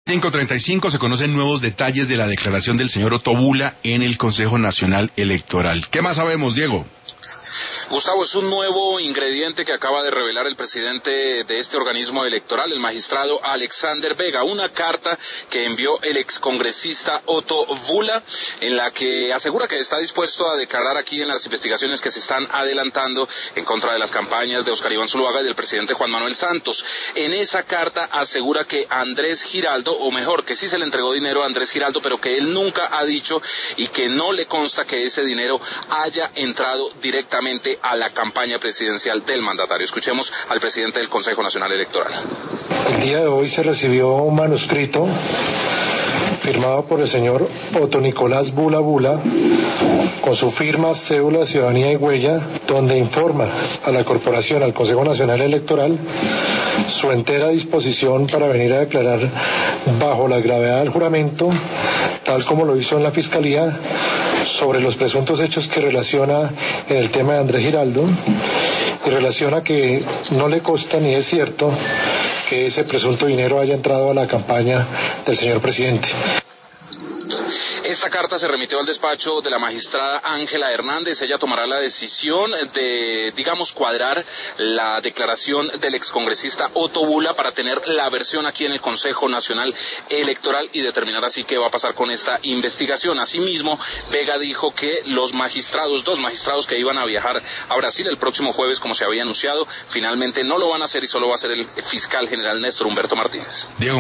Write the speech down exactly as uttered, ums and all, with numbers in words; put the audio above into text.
cinco treinta y cinco se conocen nuevos detalles de la declaración del señor Otto Bula en el Consejo Nacional Electoral. ¿Qué más sabemos, Diego? Gustavo, es un nuevo ingrediente que acaba de revelar el presidente de este organismo electoral, el magistrado Alexander Vega, una carta que envió el excongresista Otto Bula, en la que asegura que está dispuesto a declarar aquí en las investigaciones que se están adelantando en contra de las campañas de Óscar Iván Zuluaga y del presidente Juan Manuel Santos. En esa carta asegura que Andrés Giraldo, o mejor, que sí se le entregó dinero a Andrés Giraldo, pero que él nunca ha dicho y que no le consta que ese dinero haya entrado directamente a la campaña presidencial del mandatario. Escuchemos al presidente del Consejo Nacional Electoral. El día de hoy se recibió un manuscrito firmado por el señor Otto Nicolás Bula Bula, con su firma, cédula, ciudadanía y huella, donde informa a la corporación, al Consejo Nacional Electoral, su entera disposición para venir a declarar bajo la gravedad del juramento, tal como lo hizo en la Fiscalía, sobre los presuntos hechos que relaciona en el tema de Andrés Giraldo, y relaciona que no le consta ni es cierto que ese presunto dinero haya entrado a la campaña del señor presidente. Esta carta se remitió al despacho de la magistrada Ángela Hernández. Ella tomará la decisión de, digamos, cuadrar la declaración del excongresista Otto Bula para tener la versión aquí en el Consejo Nacional Electoral y determinar así qué va a pasar con esta investigación. Asimismo, Vega dijo que los magistrados, dos magistrados que iban a viajar a Brasil el próximo jueves, como se había anunciado, finalmente no lo van a hacer y solo va a ser el fiscal general Néstor Humberto Martínez. Diego.